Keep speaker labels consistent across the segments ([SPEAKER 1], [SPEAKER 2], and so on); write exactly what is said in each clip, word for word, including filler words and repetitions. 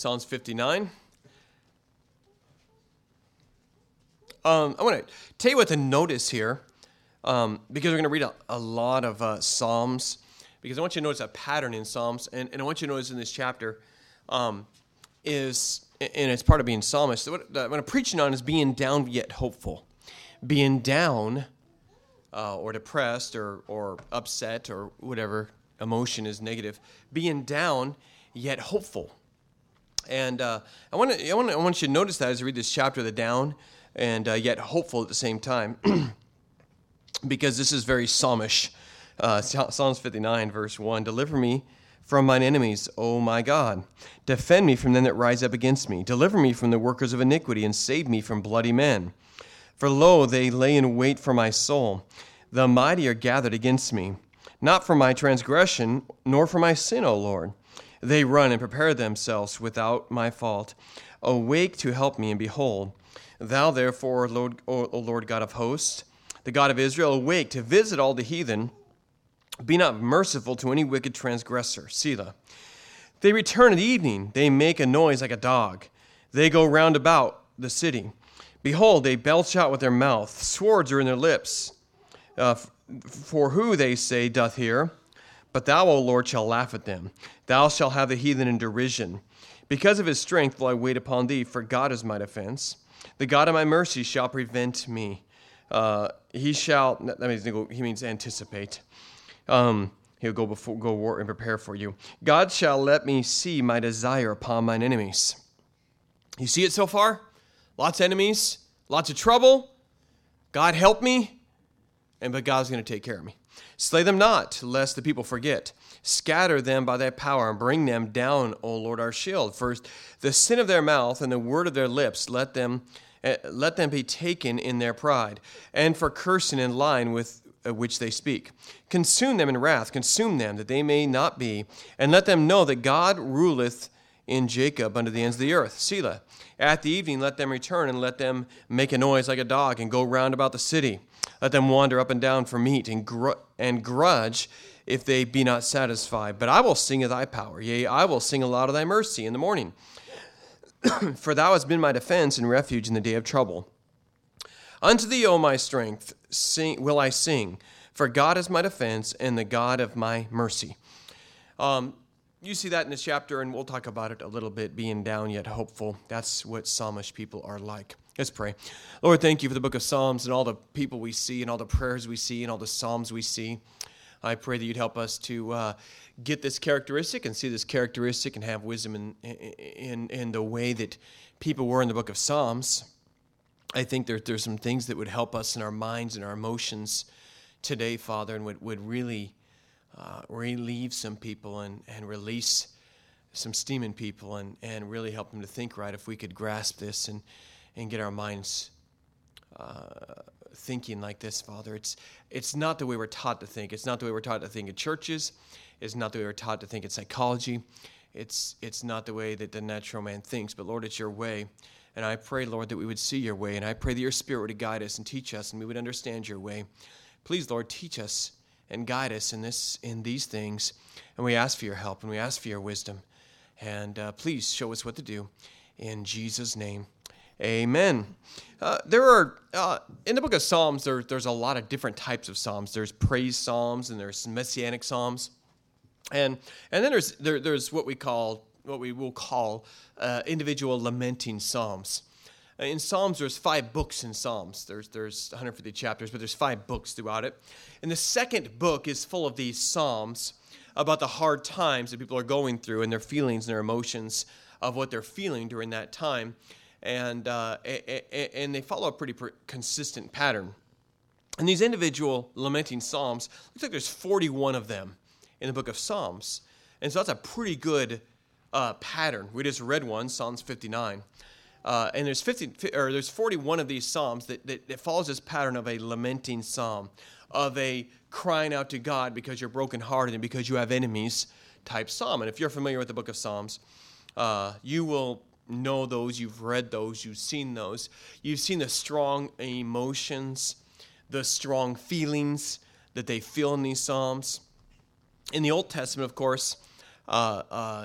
[SPEAKER 1] Psalms fifty-nine. Um, I want to tell you what to notice here, um, because we're going to read a, a lot of uh, Psalms, because I want you to notice a pattern in Psalms, and, and I want you to notice in this chapter um, is, and it's part of being psalmist, what, what I'm preaching on is being down yet hopeful. Being down uh, or depressed or, or upset or whatever emotion is negative, being down yet hopeful. And uh, I want to I want I want you to notice that as I read this chapter, the down and uh, yet hopeful at the same time, because this is very psalmish. Uh, Psalms fifty-nine, verse one, deliver me from mine enemies, O my God. Defend me from them that rise up against me. Deliver me from the workers of iniquity, and save me from bloody men. For lo, they lay in wait for my soul. The mighty are gathered against me. Not for my transgression, nor for my sin, O Lord. They run and prepare themselves without my fault. Awake to help me, and behold, thou therefore, Lord, O Lord God of hosts, the God of Israel, awake to visit all the heathen. Be not merciful to any wicked transgressor. Selah. They return at evening. They make a noise like a dog. They go round about the city. Behold, they belch out with their mouth. Swords are in their lips. Uh, for who, they say, doth hear? But thou, O Lord, shalt laugh at them. Thou shalt have the heathen in derision. Because of his strength will I wait upon thee, for God is my defense. The God of my mercy shall prevent me. Uh, he shall, that means, he means anticipate. Um, he'll go before, go war and prepare for you. God shall let me see my desire upon mine enemies. You see it so far? Lots of enemies, lots of trouble. God help me, and but God's going to take care of me. Slay them not, lest the people forget. Scatter them by thy power, and bring them down, O Lord, our shield. First, the sin of their mouth and the word of their lips, let them uh, let them be taken in their pride, and for cursing in line with uh, which they speak. Consume them in wrath, consume them, that they may not be, and let them know that God ruleth in Jacob unto the ends of the earth. Selah. At the evening let them return, and let them make a noise like a dog, and go round about the city. Let them wander up and down for meat, and gr- and grudge if they be not satisfied. But I will sing of thy power. Yea, I will sing aloud of thy mercy in the morning. For thou hast been my defense and refuge in the day of trouble. Unto thee, O my strength, sing, will I sing, for God is my defense and the God of my mercy. Um, you see that in this chapter, and we'll talk about it a little bit, being down yet hopeful. That's what psalmish people are like. Let's pray. Lord, thank you for the book of Psalms and all the people we see and all the prayers we see and all the psalms we see. I pray that you'd help us to uh, get this characteristic and see this characteristic and have wisdom in, in, in the way that people were in the book of Psalms. I think there, there's some things that would help us in our minds and our emotions today, Father, and would, would really uh, relieve some people and, and release some steam in people and, and really help them to think right if we could grasp this and, and get our minds uh, thinking like this, Father. It's it's not the way we're taught to think. It's not the way we're taught to think in churches. It's not the way we're taught to think in psychology. It's it's not the way that the natural man thinks. But Lord, it's your way. And I pray, Lord, that we would see your way. And I pray that your Spirit would guide us and teach us, and we would understand your way. Please, Lord, teach us and guide us in this in these things. And we ask for your help, and we ask for your wisdom. And uh, please show us what to do. In Jesus' name, amen. Uh, there are, uh, in the book of Psalms, there, there's a lot of different types of Psalms. There's praise Psalms, and there's messianic Psalms. And and then there's there, there's what we call, what we will call uh, individual lamenting Psalms. In Psalms, there's five books in Psalms. There's there's one hundred fifty chapters, but there's five books throughout it. And the second book is full of these Psalms about the hard times that people are going through and their feelings and their emotions of what they're feeling during that time. And uh, and they follow a pretty consistent pattern. And these individual lamenting Psalms, looks like there's forty-one of them in the book of Psalms. And so that's a pretty good uh, pattern. We just read one, Psalms fifty-nine. Uh, and there's fifty or there's forty-one of these Psalms that, that, that follows this pattern of a lamenting psalm, of a crying out to God because you're brokenhearted and because you have enemies type psalm. And if you're familiar with the book of Psalms, uh, you will know those, you've read those, you've seen those. You've seen the strong emotions, the strong feelings that they feel in these Psalms. In the Old Testament, of course, uh, uh,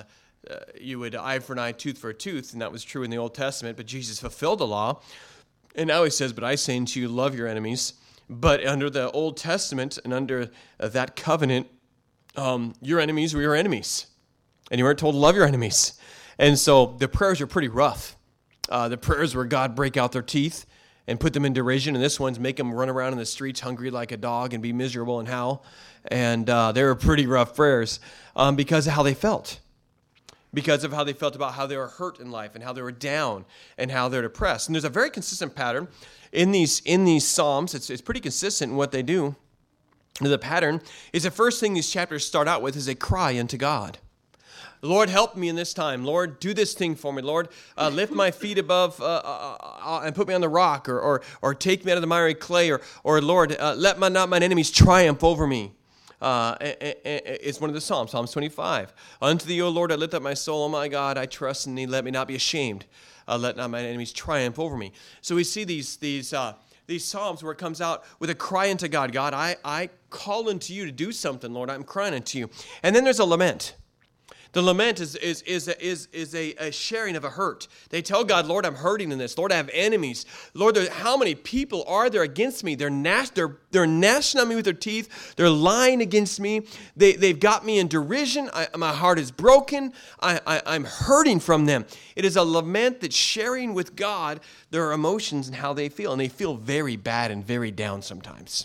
[SPEAKER 1] uh, you would eye for an eye, tooth for a tooth, and that was true in the Old Testament, but Jesus fulfilled the law. And now he says, but I say unto you, love your enemies. But under the Old Testament and under uh, that covenant, um, your enemies were your enemies. And you weren't told to love your enemies. And so the prayers are pretty rough. Uh, the prayers where God break out their teeth and put them in derision, and this one's make them run around in the streets hungry like a dog and be miserable and howl. And uh, they were pretty rough prayers um, because of how they felt. Because of how they felt about how they were hurt in life and how they were down and how they're depressed. And there's a very consistent pattern in these in these Psalms. It's, it's pretty consistent in what they do. And the pattern is the first thing these chapters start out with is a cry unto God. Lord, help me in this time. Lord, do this thing for me. Lord, uh, lift my feet above uh, uh, uh, and put me on the rock, or or, or take me out of the miry clay, or or Lord, uh, let my, not mine enemies triumph over me. Uh, it's one of the Psalms, Psalms twenty-five. Unto thee, O Lord, I lift up my soul. O my God, I trust in thee. Let me not be ashamed. Uh, let not my enemies triumph over me. So we see these these uh, these Psalms where it comes out with a cry unto God. God, I, I call unto you to do something, Lord. I'm crying unto you. And then there's a lament. The lament is is is a, is, is a, a sharing of a hurt. They tell God, Lord, I'm hurting in this. Lord, I have enemies. Lord, there, how many people are there against me? They're gnash, they're they're gnashing on me with their teeth. They're lying against me. They they've got me in derision. I, my heart is broken. I, I I'm hurting from them. It is a lament that's sharing with God their emotions and how they feel, and they feel very bad and very down sometimes.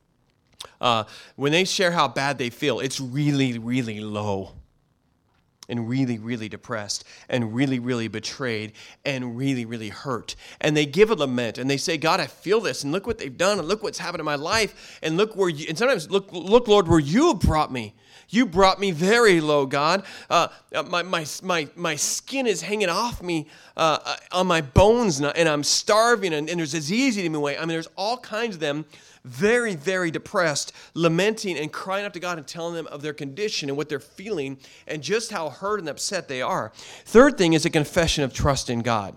[SPEAKER 1] Uh, when they share how bad they feel, it's really really low. And really, really depressed, and really, really betrayed, and really, really hurt. And they give a lament, and they say, God, I feel this, and look what they've done, and look what's happened in my life, and look where you, and sometimes, look, look, Lord, where you have brought me. You brought me very low, God. Uh, my, my, my, my skin is hanging off me uh, on my bones, and I'm starving, and, and there's disease eating me away. I mean, there's all kinds of them, very, very depressed, lamenting and crying out to God and telling them of their condition and what they're feeling and just how hurt and upset they are. Third thing is a confession of trust in God.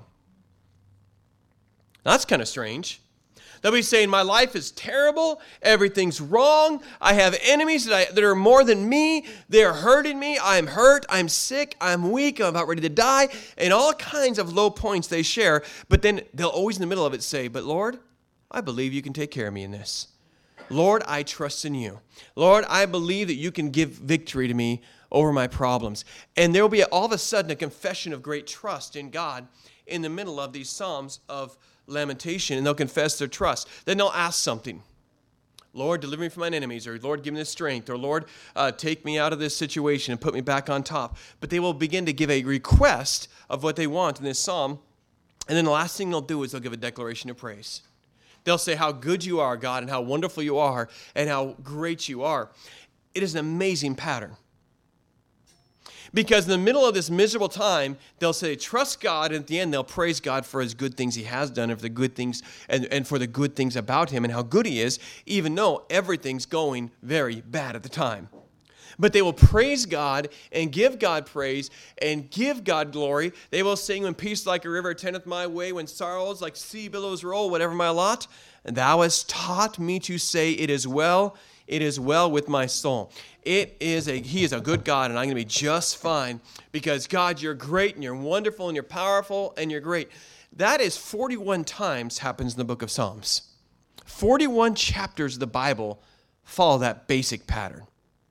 [SPEAKER 1] Now, that's kind of strange. They'll be saying, my life is terrible, everything's wrong, I have enemies that, I, that are more than me, they're hurting me, I'm hurt, I'm sick, I'm weak, I'm about ready to die, and all kinds of low points they share, but then they'll always in the middle of it say, but Lord, I believe you can take care of me in this. Lord, I trust in you. Lord, I believe that you can give victory to me over my problems. And there will be all of a sudden a confession of great trust in God in the middle of these Psalms of lamentation, and they'll confess their trust. Then they'll ask something. Lord, deliver me from mine enemies, or Lord, give me the strength, or Lord, uh, take me out of this situation and put me back on top. But they will begin to give a request of what they want in this psalm, and then the last thing they'll do is they'll give a declaration of praise. They'll say how good you are, God, and how wonderful you are, and how great you are. It is an amazing pattern. Because in the middle of this miserable time, they'll say, trust God, and at the end, they'll praise God for his good things he has done, and for the good things, and, and for the good things about him, and how good he is, even though everything's going very bad at the time. But they will praise God and give God praise and give God glory. They will sing, when peace like a river attendeth my way, when sorrows like sea billows roll, whatever my lot. And thou hast taught me to say, it is well, it is well with my soul. It is a, he is a good God, and I'm going to be just fine because, God, you're great, and you're wonderful, and you're powerful, and you're great. That is forty-one times happens in the book of Psalms. forty-one chapters of the Bible follow that basic pattern.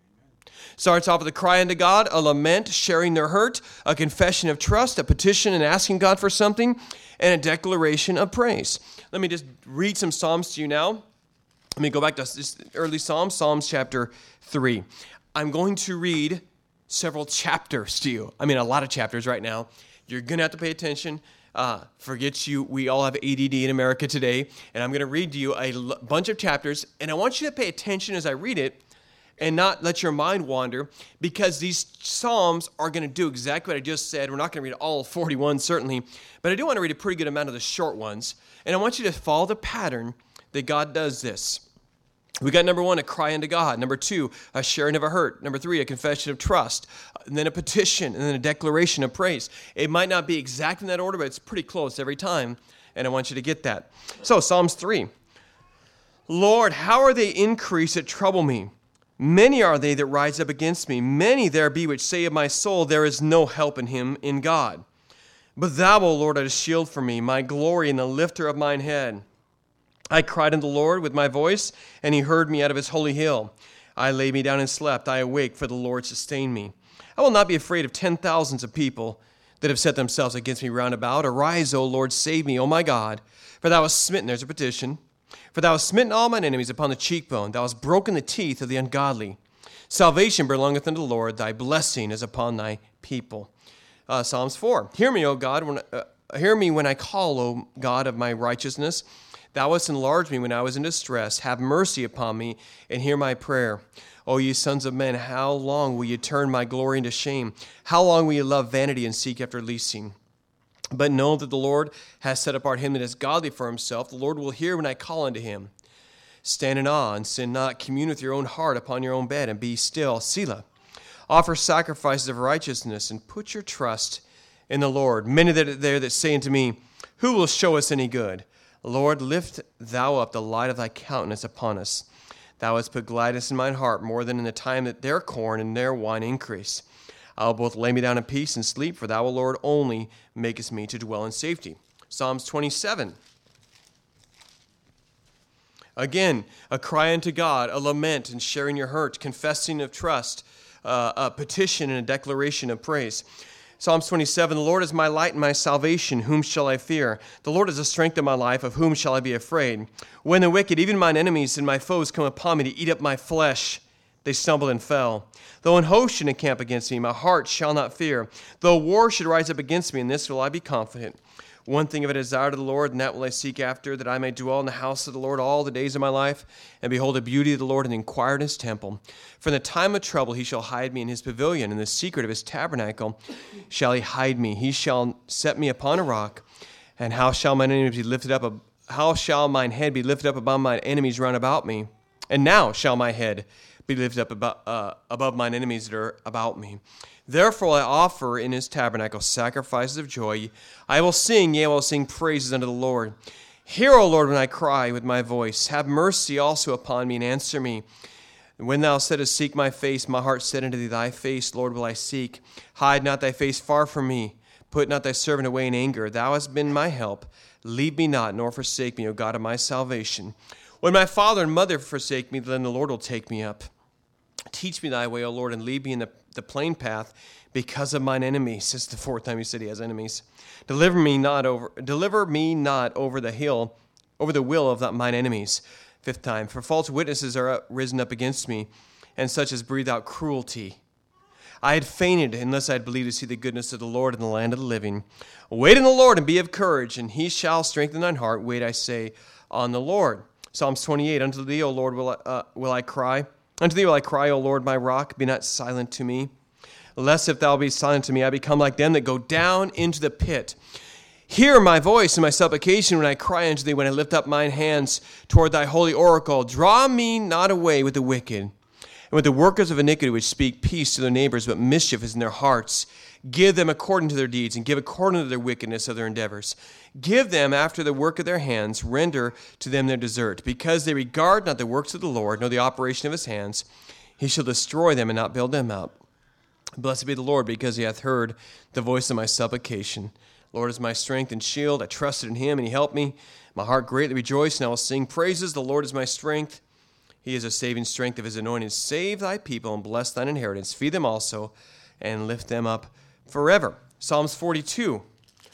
[SPEAKER 1] Starts off with a cry unto God, a lament, sharing their hurt, a confession of trust, a petition and asking God for something, and a declaration of praise. Let me just read some Psalms to you now. Let me go back to this early Psalms, Psalms chapter three. I'm going to read several chapters to you. I mean, a lot of chapters right now. You're going to have to pay attention. Uh, forget you, we all have A D D in America today, and I'm going to read to you a l- bunch of chapters, and I want you to pay attention as I read it, and not let your mind wander, because these Psalms are going to do exactly what I just said. We're not going to read all forty-one, certainly, but I do want to read a pretty good amount of the short ones, and I want you to follow the pattern that God does this. We got number one, a cry unto God. Number two, a sharing of a hurt. Number three, a confession of trust. And then a petition, and then a declaration of praise. It might not be exact in that order, but it's pretty close every time, and I want you to get that. So, Psalms three. Lord, how are they increased that trouble me? Many are they that rise up against me. Many there be which say of my soul, there is no help in him in God. But thou, O Lord, art a shield for me, my glory and the lifter of mine head. I cried unto the Lord with my voice, and he heard me out of his holy hill. I lay me down and slept. I awake, for the Lord sustained me. I will not be afraid of ten thousands of people that have set themselves against me round about. Arise, O Lord, save me, O my God. For thou hast smitten, there's a petition. For thou hast smitten all mine enemies upon the cheekbone. Thou hast broken the teeth of the ungodly. Salvation belongeth unto the Lord. Thy blessing is upon thy people. Uh, Psalms four. Hear me, O God, when uh, hear me when I call, O God of my righteousness. Thou hast enlarged me when I was in distress. Have mercy upon me, and hear my prayer. O ye sons of men, how long will ye turn my glory into shame? How long will ye love vanity and seek after leasing? But know that the Lord has set apart him that is godly for himself. The Lord will hear when I call unto him. Stand in awe and sin not. Commune with your own heart upon your own bed, and be still. Selah. Offer sacrifices of righteousness, and put your trust in the Lord. Many that are there that say unto me, who will show us any good? Lord, lift thou up the light of thy countenance upon us. Thou hast put gladness in mine heart more than in the time that their corn and their wine increase. I will both lay me down in peace and sleep, for thou, O Lord, only makest me to dwell in safety. Psalms twenty-seven. Again, a cry unto God, a lament and sharing your hurt, confessing of trust, uh, a petition and a declaration of praise. Psalms twenty-seven, the Lord is my light and my salvation, whom shall I fear? The Lord is the strength of my life, of whom shall I be afraid? When the wicked, even mine enemies and my foes, come upon me to eat up my flesh, they stumbled and fell. Though an host should encamp against me, my heart shall not fear. Though war should rise up against me, in this will I be confident. One thing of a desire to the Lord, and that will I seek after, that I may dwell in the house of the Lord all the days of my life, and behold the beauty of the Lord, and inquire in his temple. For in the time of trouble he shall hide me in his pavilion, in the secret of his tabernacle shall he hide me. He shall set me upon a rock, and how shall mine enemies be lifted up? How shall mine head be lifted up above mine enemies round about me? And now shall my head be lifted up above, uh, above mine enemies that are about me. Therefore I offer in his tabernacle sacrifices of joy. I will sing, yea, I will sing praises unto the Lord. Hear, O Lord, when I cry with my voice. Have mercy also upon me, and answer me. And when thou saidst, seek my face, my heart said unto thee, thy face, Lord, will I seek. Hide not thy face far from me. Put not thy servant away in anger. Thou hast been my help. Leave me not, nor forsake me, O God of my salvation. When my father and mother forsake me, then the Lord will take me up. Teach me thy way, O Lord, and lead me in the, the plain path because of mine enemies. This is the fourth time he said he has enemies. Deliver me not over deliver me not over the hill, over the will of the, mine enemies. Fifth time. For false witnesses are risen up against me, and such as breathe out cruelty. I had fainted unless I had believed to see the goodness of the Lord in the land of the living. Wait on the Lord and be of courage, and he shall strengthen thine heart. Wait, I say, on the Lord. Psalms twenty-eight. Unto thee, O Lord, will I, uh, will I cry. Unto thee will I cry, O Lord, my rock. Be not silent to me. Lest if thou be silent to me, I become like them that go down into the pit. Hear my voice and my supplication when I cry unto thee, when I lift up mine hands toward thy holy oracle. Draw me not away with the wicked, and with the workers of iniquity which speak peace to their neighbors, but mischief is in their hearts. Give them according to their deeds, and give according to their wickedness of their endeavors. Give them after the work of their hands, render to them their desert. Because they regard not the works of the Lord, nor the operation of his hands, he shall destroy them and not build them up. Blessed be the Lord, because he hath heard the voice of my supplication. Lord is my strength and shield. I trusted in him, and he helped me. My heart greatly rejoiced, and I will sing praises. The Lord is my strength. He is a saving strength of his anointed. Save thy people, and bless thine inheritance. Feed them also, and lift them up forever. Psalms forty-two.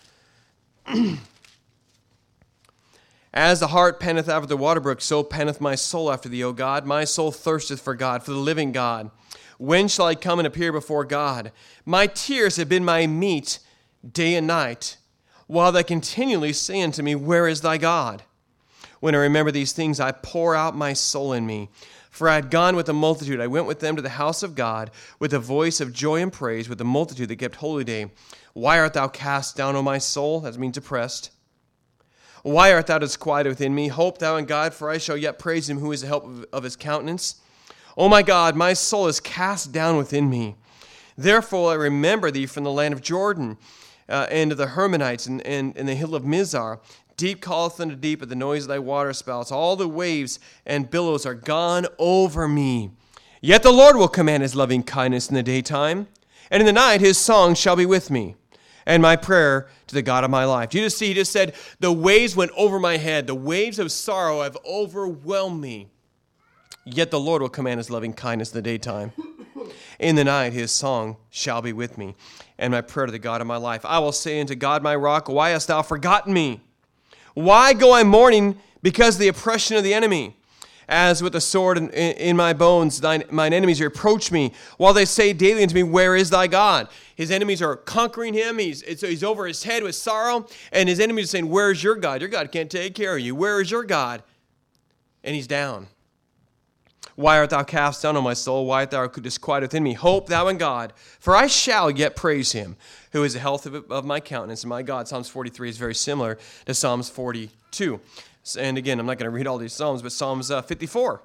[SPEAKER 1] As the hart panteth after the water brook, so panteth my soul after thee, O God. My soul thirsteth for God, for the living God. When shall I come and appear before God? My tears have been my meat day and night, while they continually say unto me, where is thy God? When I remember these things, I pour out my soul in me. For I had gone with the multitude. I went with them to the house of God, with a voice of joy and praise, with the multitude that kept holy day. Why art thou cast down, O my soul? That means depressed. Why art thou disquieted within me? Hope thou in God, for I shall yet praise him, who is the help of, of his countenance. O my God, my soul is cast down within me. Therefore I remember thee from the land of Jordan, uh, and of the Hermonites, and, and, and the hill of Mizar. Deep calleth unto deep at the noise of thy waterspouts. All the waves and billows are gone over me. Yet the Lord will command his loving kindness in the daytime, and in the night his song shall be with me, and my prayer to the God of my life. You just see, he just said, the waves went over my head. The waves of sorrow have overwhelmed me. Yet the Lord will command his loving kindness in the daytime. In the night his song shall be with me, and my prayer to the God of my life. I will say unto God my rock, why hast thou forgotten me? Why go I mourning because of the oppression of the enemy? As with the sword in, in my bones, thine, mine enemies reproach me, while they say daily unto me, where is thy God? His enemies are conquering him. He's, it's, he's over his head with sorrow, and his enemies are saying, where is your God? Your God can't take care of you. Where is your God? And he's down. Why art thou cast down, O my soul? Why art thou disquieted within me? Hope thou in God, for I shall yet praise him, who is the health of, of my countenance and my God. Psalms forty-three is very similar to Psalms forty-two. And again, I'm not going to read all these Psalms, but Psalms uh, fifty-four.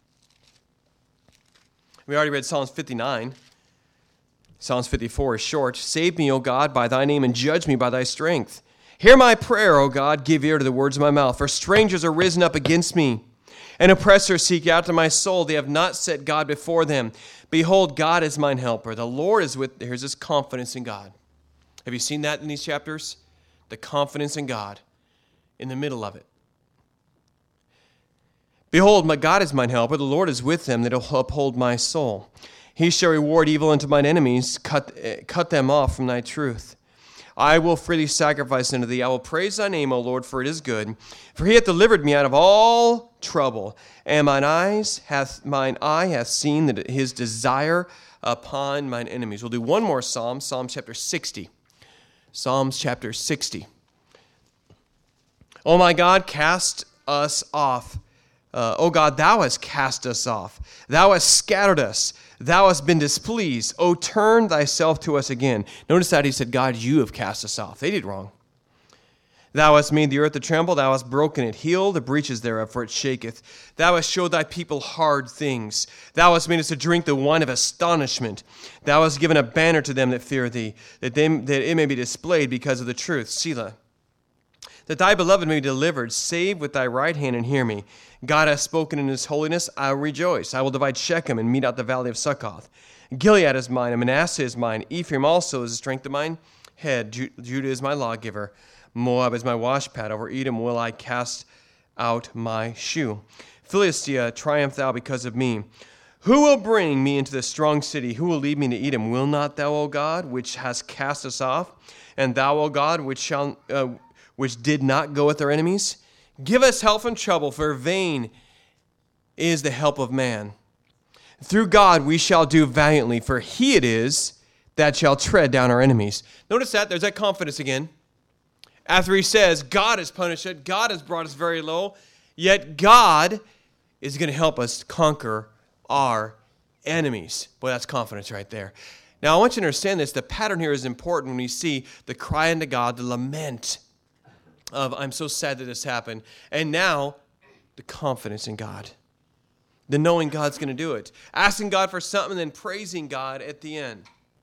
[SPEAKER 1] We already read Psalms fifty-nine. Psalms fifty-four is short. Save me, O God, by thy name, and judge me by thy strength. Hear my prayer, O God, give ear to the words of my mouth. For strangers are risen up against me, and oppressors seek out to my soul. They have not set God before them. Behold, God is mine helper. The Lord is with, here's this confidence in God. Have you seen that in these chapters? The confidence in God in the middle of it. Behold, my God is mine helper. The Lord is with them that will uphold my soul. He shall reward evil unto mine enemies, cut, uh, cut them off from thy truth. I will freely sacrifice unto thee. I will praise thy name, O Lord, for it is good. For he hath delivered me out of all trouble, and mine eyes hath mine eye hath seen that his desire upon mine enemies. We'll do one more psalm, Psalm chapter sixty. Psalms chapter sixty. O my God, cast us off. Uh, o God, thou hast cast us off. Thou hast scattered us. Thou hast been displeased. O turn thyself to us again. Notice that he said, God, you have cast us off. They did wrong. Thou hast made the earth to tremble. Thou hast broken it. Heal the breaches thereof, for it shaketh. Thou hast showed thy people hard things. Thou hast made us to drink the wine of astonishment. Thou hast given a banner to them that fear thee, that, they, that it may be displayed because of the truth. Selah. That thy beloved may be delivered. Save with thy right hand and hear me. God hath spoken in his holiness. I will rejoice. I will divide Shechem and mete out the valley of Succoth. Gilead is mine, and Manasseh is mine. Ephraim also is the strength of mine head. Judah is my lawgiver. Moab is my washpad. Over Edom will I cast out my shoe. Philistia, triumph thou because of me. Who will bring me into the strong city? Who will lead me to Edom? Will not thou, O God, which hast cast us off? And thou, O God, which shall... Uh, which did not go with their enemies? Give us help in trouble, for vain is the help of man. Through God we shall do valiantly, for he it is that shall tread down our enemies. Notice that, there's that confidence again. After he says, God has punished it, God has brought us very low, yet God is going to help us conquer our enemies. Boy, that's confidence right there. Now, I want you to understand this. The pattern here is important when we see the cry unto God, the lament of, I'm so sad that this happened. And now, the confidence in God. The knowing God's going to do it. Asking God for something and then praising God at the end.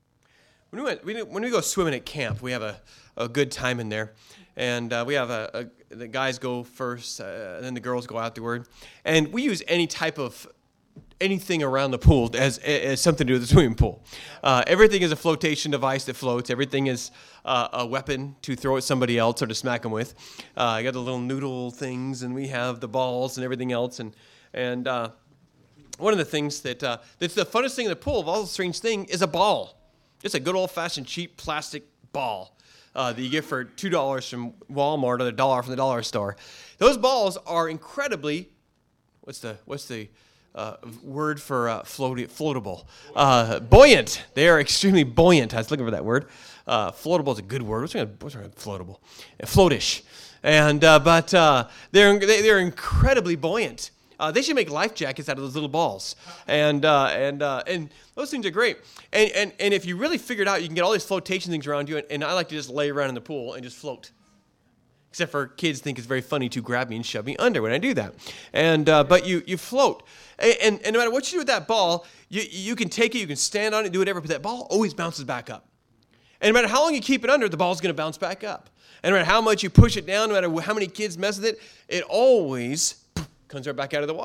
[SPEAKER 1] When we, went, we, when we go swimming at camp, we have a, a good time in there. And uh, we have a, a, the guys go first, uh, and then the girls go afterward. And we use any type of, anything around the pool as, as something to do with the swimming pool. Uh, everything is a flotation device that floats. Everything is uh, a weapon to throw at somebody else or to smack them with. Uh, I got the little noodle things, and we have the balls and everything else. And and uh, one of the things that uh, that's the funnest thing in the pool of all the strange thing is a ball. It's a good old-fashioned cheap plastic ball uh, that you get for two dollars from Walmart or a dollar from the dollar store. Those balls are incredibly, what's the what's the Uh, word for uh, float- floatable. Uh, buoyant. They are extremely buoyant. I was looking for that word. Uh, floatable is a good word. What's, gonna, what's floatable? Uh, floatish. And uh, but uh, they're they, they're incredibly buoyant. Uh, they should make life jackets out of those little balls. And uh, and uh, and those things are great. And and and if you really figure it out, you can get all these flotation things around you. And, and I like to just lay around in the pool and just float. Except for kids think it's very funny to grab me and shove me under when I do that. And uh, but you you float. And, and, and no matter what you do with that ball, you, you can take it, you can stand on it, do whatever, but that ball always bounces back up. And no matter how long you keep it under, the ball's going to bounce back up. And no matter how much you push it down, no matter how many kids mess with it, it always comes right back out of the water.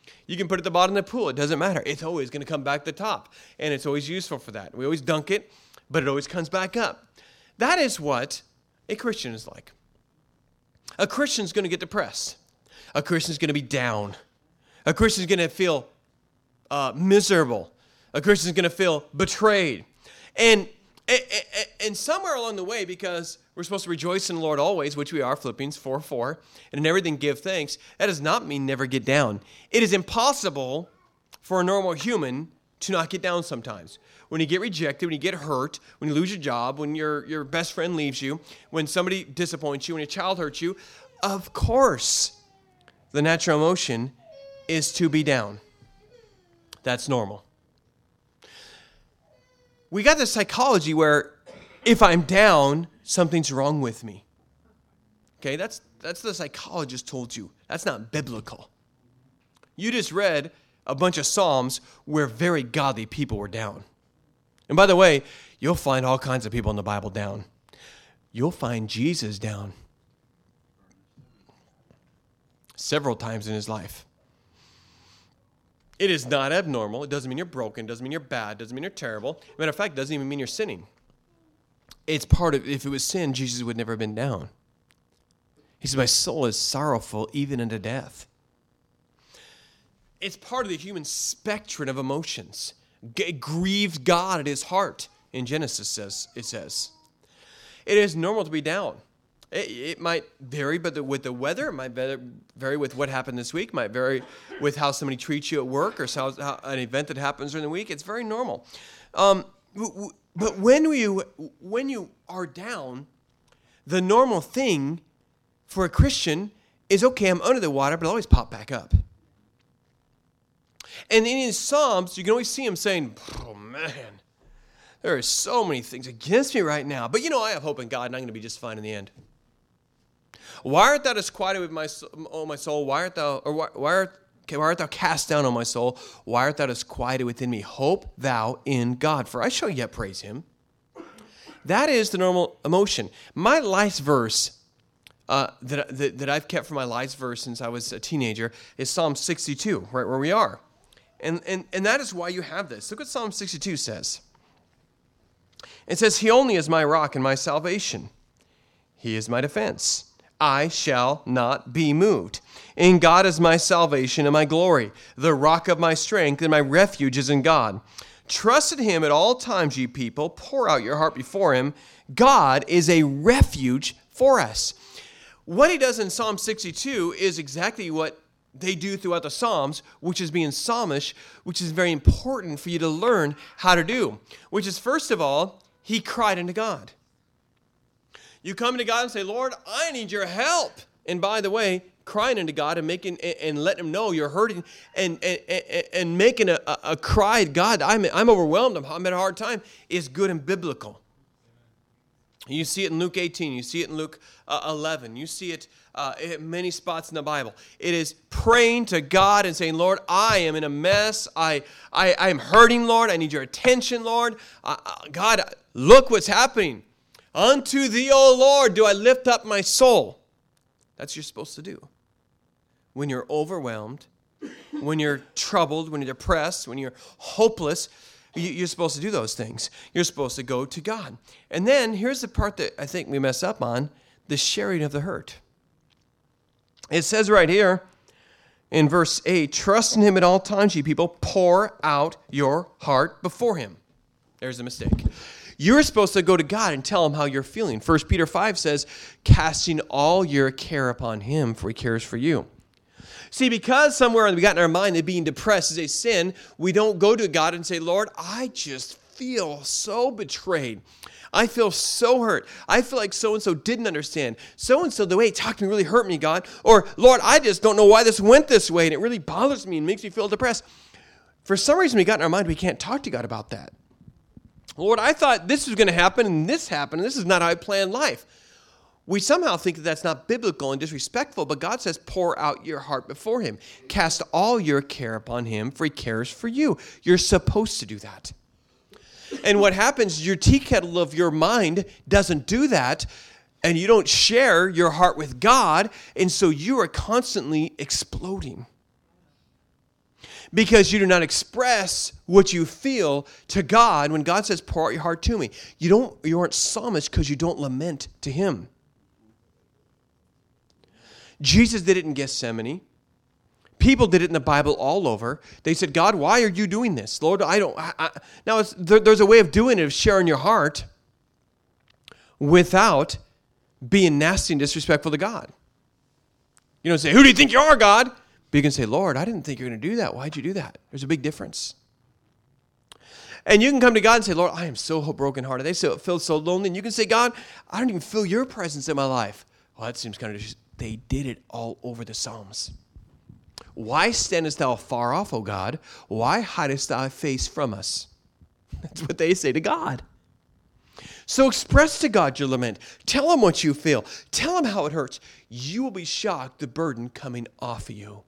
[SPEAKER 1] You can put it at the bottom of the pool. It doesn't matter. It's always going to come back to the top. And it's always useful for that. We always dunk it, but it always comes back up. That is what a Christian is like. A Christian is going to get depressed. A Christian is going to be down. A Christian is going to feel uh, miserable. A Christian is going to feel betrayed. And, and, and somewhere along the way, because we're supposed to rejoice in the Lord always, which we are, Philippians four four, and in everything give thanks, that does not mean never get down. It is impossible for a normal human to not get down sometimes. When you get rejected, when you get hurt, when you lose your job, when your, your best friend leaves you, when somebody disappoints you, when your child hurts you, of course, the natural emotion is to be down. That's normal. We got this psychology where if I'm down, something's wrong with me. Okay, that's that's the psychologist told you. That's not biblical. You just read a bunch of Psalms where very godly people were down. And by the way, you'll find all kinds of people in the Bible down. You'll find Jesus down several times in his life. It is not abnormal. It doesn't mean you're broken. It doesn't mean you're bad. It doesn't mean you're terrible. Matter of fact, it doesn't even mean you're sinning. It's part of, if it was sin, Jesus would never have been down. He said, my soul is sorrowful even unto death. It's part of the human spectrum of emotions. It grieves God at his heart. In Genesis, says it says. It is normal to be down. It, it might vary but the, with the weather. It might vary with what happened this week. It might vary with how somebody treats you at work or how, how an event that happens during the week. It's very normal. Um, but when you, when you are down, the normal thing for a Christian is, okay, I'm under the water, but I'll always pop back up. And in his Psalms, you can always see him saying, oh, man, there are so many things against me right now. But, you know, I have hope in God, and I'm going to be just fine in the end. Why art thou disquieted with my soul, O my soul? Why art thou, or why, why, art, okay, why art thou cast down, O my soul? Why art thou disquieted within me? Hope thou in God, for I shall yet praise him. That is the normal emotion. My life's verse uh, that, that, that I've kept for my life's verse since I was a teenager is Psalm sixty-two, right where we are. And, and, and that is why you have this. Look what Psalm sixty-two says. It says, he only is my rock and my salvation. He is my defense. I shall not be moved. In God is my salvation and my glory. The rock of my strength and my refuge is in God. Trust in him at all times, ye people. Pour out your heart before him. God is a refuge for us. What he does in Psalm sixty-two is exactly what they do throughout the Psalms, which is being psalmish, which is very important for you to learn how to do. Which is, first of all, he cried unto God. You come to God and say, Lord, I need your help. And by the way, crying unto God and making and letting him know you're hurting and and, and, and making a, a, a cry to God, I'm, I'm overwhelmed, I'm having a hard time, is good and biblical. You see it in Luke eighteen. You see it in Luke uh, eleven. You see it uh, in many spots in the Bible. It is praying to God and saying, Lord, I am in a mess. I I, I am hurting, Lord. I need your attention, Lord. Uh, God, look what's happening. Unto thee, O Lord, do I lift up my soul. That's what you're supposed to do. When you're overwhelmed, when you're troubled, when you're depressed, when you're hopeless, you're supposed to do those things. You're supposed to go to God. And then here's the part that I think we mess up on, the sharing of the hurt. It says right here in verse eight, trust in him at all times, ye people. Pour out your heart before him. There's a mistake. You're supposed to go to God and tell him how you're feeling. First Peter five says, casting all your care upon him, for he cares for you. See, because somewhere we got in our mind that being depressed is a sin, we don't go to God and say, Lord, I just feel so betrayed. I feel so hurt. I feel like so-and-so didn't understand. So-and-so, the way he talked to me really hurt me, God. Or, Lord, I just don't know why this went this way, and it really bothers me and makes me feel depressed. For some reason, we got in our mind we can't talk to God about that. Lord, I thought this was going to happen, and this happened, and this is not how I planned life. We somehow think that that's not biblical and disrespectful, but God says, pour out your heart before him. Cast all your care upon him, for he cares for you. You're supposed to do that. And what happens, your tea kettle of your mind doesn't do that, and you don't share your heart with God, and so you are constantly exploding. Because you do not express what you feel to God when God says, pour out your heart to me. You don't, you aren't psalmist because you don't lament to him. Jesus did it in Gethsemane. People did it in the Bible all over. They said, God, why are you doing this? Lord, I don't... I, I. Now, it's, there, there's a way of doing it, of sharing your heart without being nasty and disrespectful to God. You don't say, who do you think you are, God? But you can say, Lord, I didn't think you were going to do that. Why'd you do that? There's a big difference. And you can come to God and say, Lord, I am so brokenhearted. They feel so lonely. And you can say, God, I don't even feel your presence in my life. Well, that seems kind of... Just, they did it all over the Psalms. Why standest thou far off, O God? Why hidest thy face from us? That's what they say to God. So express to God your lament. Tell him what you feel. Tell him how it hurts. You will be shocked the burden coming off of you.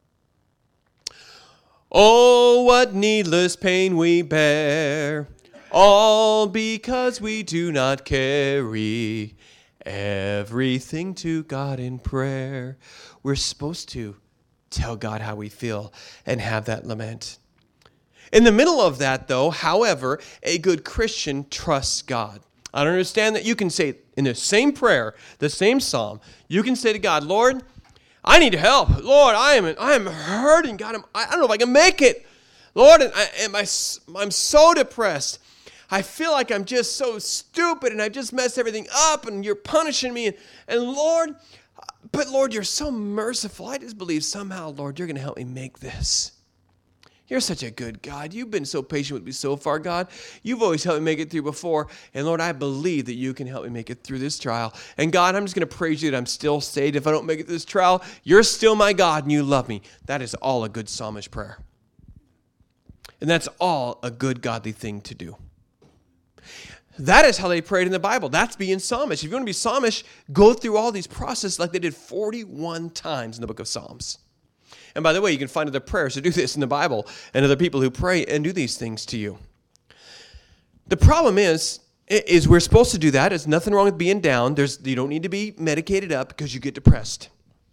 [SPEAKER 1] Oh, what needless pain we bear, all because we do not carry everything to God in prayer. We're supposed to tell God how we feel and have that lament. In the middle of that, though, however, a good Christian trusts God. I don't understand that you can say in the same prayer, the same psalm, you can say to God, Lord, I need help. Lord, I am I am hurting. God, I'm, I don't know if I can make it. Lord, I, am I, I'm so depressed. I feel like I'm just so stupid and I just messed everything up and you're punishing me. And, and Lord, but Lord, you're so merciful. I just believe somehow, Lord, you're going to help me make this. You're such a good God. You've been so patient with me so far, God. You've always helped me make it through before. And Lord, I believe that you can help me make it through this trial. And God, I'm just going to praise you that I'm still saved. If I don't make it through this trial, you're still my God and you love me. That is all a good psalmist prayer. And that's all a good godly thing to do. That is how they prayed in the Bible. That's being psalmist. If you want to be psalmist, go through all these processes like they did forty-one times in the book of Psalms. And by the way, you can find other prayers to do this in the Bible and other people who pray and do these things to you. The problem is, is we're supposed to do that. There's nothing wrong with being down. There's, you don't need to be medicated up because you get depressed.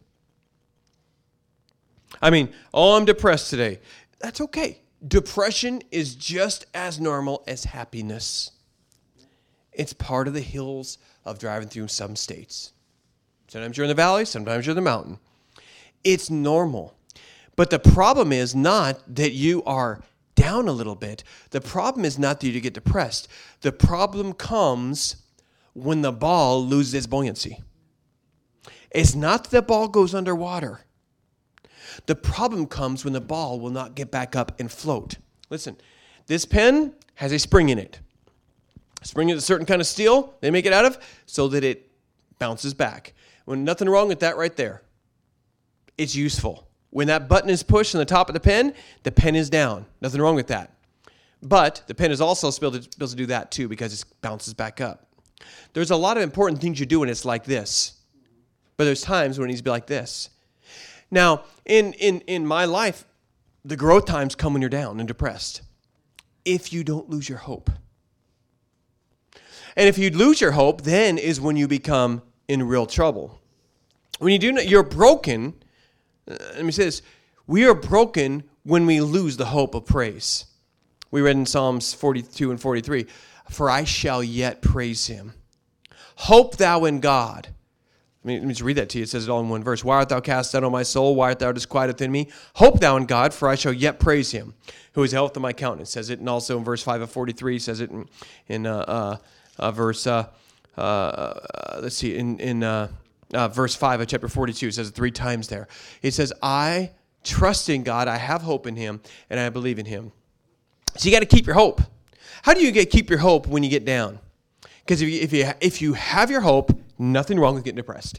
[SPEAKER 1] I mean, oh, I'm depressed today. That's okay. Depression is just as normal as happiness. It's part of the hills of driving through some states. Sometimes you're in the valley, sometimes you're in the mountain. It's normal. But the problem is not that you are down a little bit. The problem is not that you get depressed. The problem comes when the ball loses its buoyancy. It's not that the ball goes underwater. The problem comes when the ball will not get back up and float. Listen, this pen has a spring in it. A spring is a certain kind of steel they make it out of so that it bounces back. When nothing wrong with that right there. It's useful. When that button is pushed on the top of the pen, the pen is down. Nothing wrong with that. But the pen is also supposed to do that too because it bounces back up. There's a lot of important things you do when it's like this. But there's times when it needs to be like this. Now, in, in, in my life, the growth times come when you're down and depressed. If you don't lose your hope. And if you lose your hope, then is when you become in real trouble. When you do not, you're broken. Uh, let me say this. We are broken when we lose the hope of praise. We read in Psalms forty-two and forty-three, for I shall yet praise him. Hope thou in God. Let me, let me just read that to you. It says it all in one verse. Why art thou cast down, O my soul? Why art thou disquieted within me? Hope thou in God, for I shall yet praise him, who is the health of my countenance. It says it, and also in verse five of forty-three, says it in, in uh, uh, uh, verse, uh, uh, let's see, in, in uh, uh, verse five of chapter forty-two. It says it three times there. It says, I trust in God, I have hope in him, and I believe in him. So you got to keep your hope. How do you get keep your hope when you get down? Because if you, if you if you have your hope, nothing wrong with getting depressed.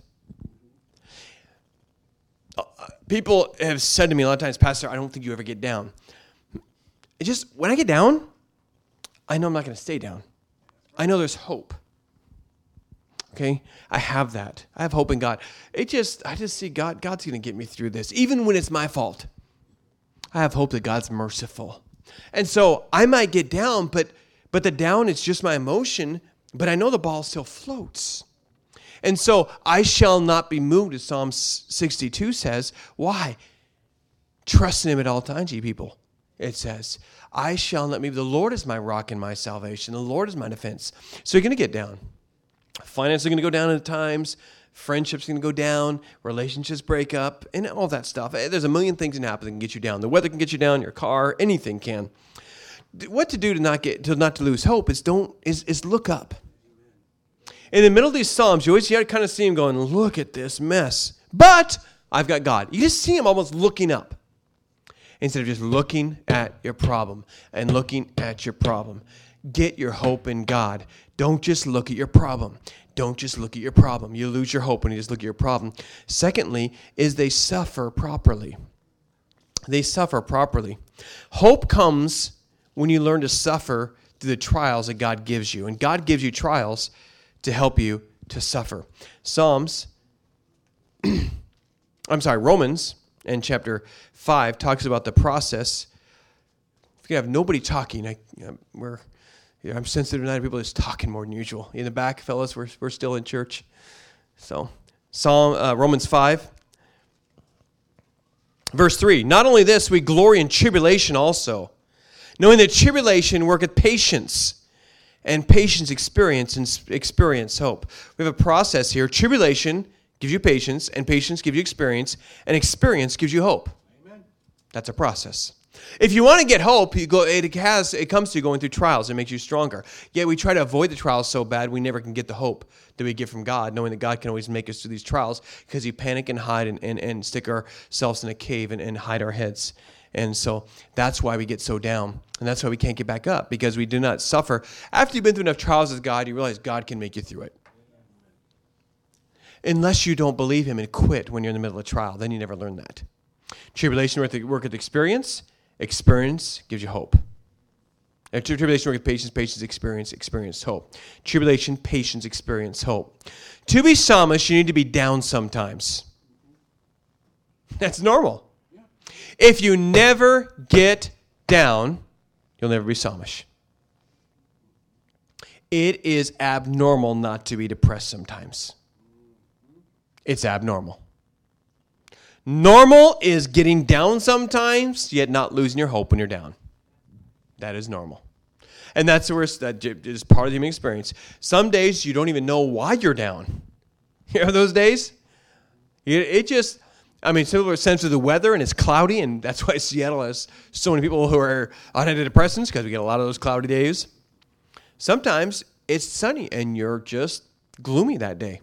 [SPEAKER 1] People have said to me a lot of times, Pastor, I don't think you ever get down. It just, when I get down, I know I'm not going to stay down. I know there's hope. Okay? I have that. I have hope in God. It just, I just see God, God's going to get me through this, even when it's my fault. I have hope that God's merciful. And so I might get down, but but the down is just my emotion, but I know the ball still floats. And so I shall not be moved, as Psalm sixty-two says. Why? Trust in him at all times, ye people. It says, I shall not move. The Lord is my rock and my salvation. The Lord is my defense. So you're going to get down. Finances are going to go down at times. Friendships are going to go down. Relationships break up. And all that stuff. There's a million things that can happen that can get you down. The weather can get you down. Your car. Anything can. What to do to not get to not to lose hope is don't is is look up. In the middle of these Psalms, you always you kind of see him going, look at this mess. But I've got God. You just see him almost looking up instead of just looking at your problem and looking at your problem. Get your hope in God. Don't just look at your problem. Don't just look at your problem. You lose your hope when you just look at your problem. Secondly, is they suffer properly. They suffer properly. Hope comes when you learn to suffer through the trials that God gives you. And God gives you trials to help you to suffer. Psalms, I'm sorry, Romans in chapter five talks about the process. If you have nobody talking, I, you know, we're, you know, I'm sensitive tonight to people just talking more than usual. In the back, fellas, we're, we're still in church. So, Psalm, uh, Romans five. Verse three, not only this, we glory in tribulation also, knowing that tribulation worketh patience, and patience experience, and experience hope. We have a process here. Tribulation gives you patience, and patience gives you experience, and experience gives you hope. Amen. That's a process. If you want to get hope, you go. It has. It comes to going through trials. It makes you stronger. Yet we try to avoid the trials so bad, we never can get the hope that we get from God, knowing that God can always make us through these trials because we panic and hide and, and, and stick ourselves in a cave and, and hide our heads. And so that's why we get so down. And that's why we can't get back up, because we do not suffer. After you've been through enough trials with God, you realize God can make you through it. Unless you don't believe him and quit when you're in the middle of a trial, then you never learn that. Tribulation work with experience. Experience gives you hope. And tribulation work with patience. Patience, experience. Experience, hope. Tribulation, patience, experience, hope. To be psalmist, you need to be down sometimes. That's normal. If you never get down, you'll never be psalmish. It is abnormal not to be depressed sometimes. It's abnormal. Normal is getting down sometimes, yet not losing your hope when you're down. That is normal. And that's where that is part of the human experience. Some days you don't even know why you're down. You know those days? It, it just, I mean, some people are sensitive to the weather and it's cloudy, and that's why Seattle has so many people who are on antidepressants, because we get a lot of those cloudy days. Sometimes it's sunny and you're just gloomy that day.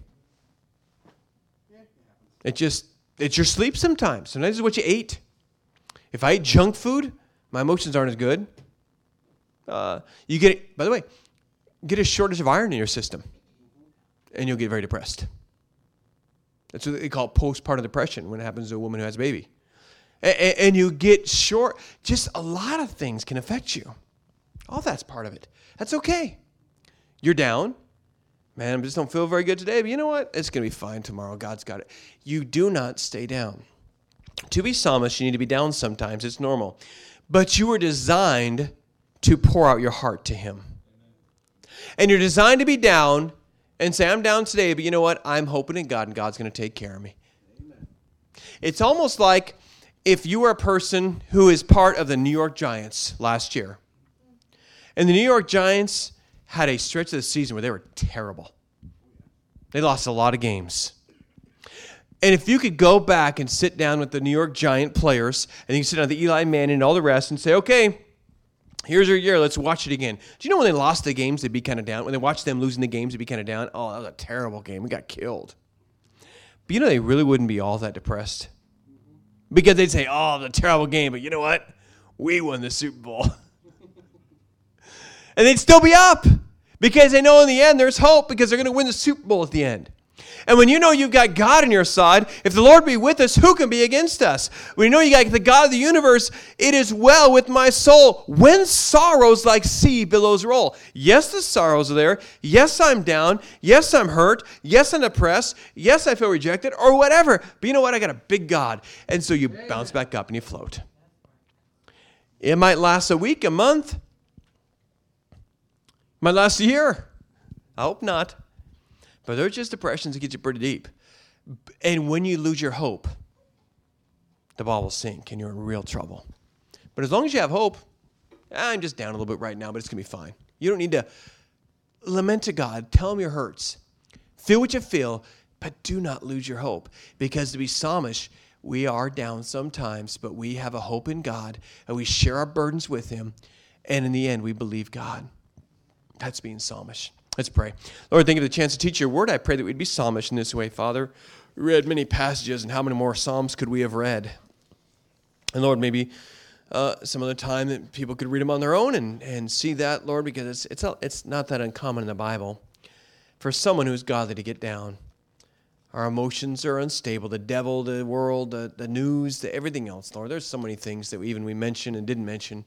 [SPEAKER 1] It just, it's your sleep sometimes. Sometimes it's what you ate. If I eat junk food, my emotions aren't as good. Uh, you get, by the way, get a shortage of iron in your system, and you'll get very depressed. That's what they call postpartum depression when it happens to a woman who has a baby. And, and you get short. Just a lot of things can affect you. All that's part of it. That's okay. You're down. Man, I just don't feel very good today, but you know what? It's going to be fine tomorrow. God's got it. You do not stay down. To be psalmist, you need to be down sometimes. It's normal. But you were designed to pour out your heart to him. And you're designed to be down and say, I'm down today, but you know what? I'm hoping in God, and God's going to take care of me. Amen. It's almost like if you were a person who is part of the New York Giants last year, and the New York Giants had a stretch of the season where they were terrible. They lost a lot of games. And if you could go back and sit down with the New York Giant players, and you sit down with the Eli Manning and all the rest and say, okay, here's your year, let's watch it again. Do you know when they lost the games, they'd be kind of down? When they watched them losing the games, they'd be kind of down. Oh, that was a terrible game. We got killed. But you know, they really wouldn't be all that depressed. Because they'd say, oh, the terrible game, but you know what? We won the Super Bowl. And they'd still be up because they know in the end there's hope, because they're going to win the Super Bowl at the end. And when you know you've got God on your side, if the Lord be with us, who can be against us? When you know you got the God of the universe, it is well with my soul. When sorrows like sea billows roll. Yes, the sorrows are there. Yes, I'm down. Yes, I'm hurt. Yes, I'm depressed. Yes, I feel rejected, or whatever. But you know what? I got a big God. And so you bounce back up and you float. It might last a week, a month. Might last a year. I hope not. But there's just depressions that get you pretty deep. And when you lose your hope, the ball will sink and you're in real trouble. But as long as you have hope, I'm just down a little bit right now, but it's going to be fine. You don't need to lament to God. Tell him your hurts. Feel what you feel, but do not lose your hope. Because to be psalmish, we are down sometimes, but we have a hope in God, and we share our burdens with him, and in the end, we believe God. That's being psalmish. Let's pray. Lord, thank you for the chance to teach your word. I pray that we'd be psalmish in this way, Father. We read many passages, and how many more psalms could we have read? And Lord, maybe uh, some other time that people could read them on their own and, and see that, Lord, because it's, it's, a, it's not that uncommon in the Bible for someone who's godly to get down. Our emotions are unstable. The devil, the world, the, the news, the everything else, Lord. There's so many things that we even we mentioned and didn't mention.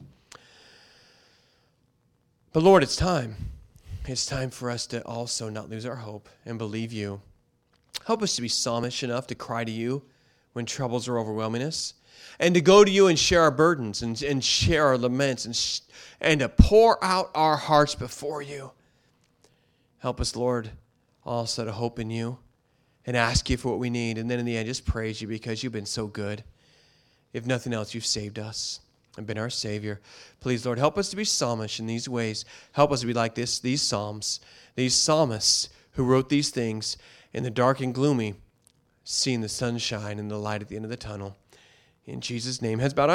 [SPEAKER 1] But Lord, it's time. It's time for us to also not lose our hope and believe you. Help us to be psalmish enough to cry to you when troubles are overwhelming us, and to go to you and share our burdens and, and share our laments and, sh- and to pour out our hearts before you. Help us, Lord, also to hope in you and ask you for what we need. And then in the end, just praise you because you've been so good. If nothing else, you've saved us and been our Savior. Please, Lord, help us to be psalmish in these ways. Help us to be like this, these psalms, these psalmists who wrote these things in the dark and gloomy, seeing the sunshine and the light at the end of the tunnel. In Jesus' name, heads bowed.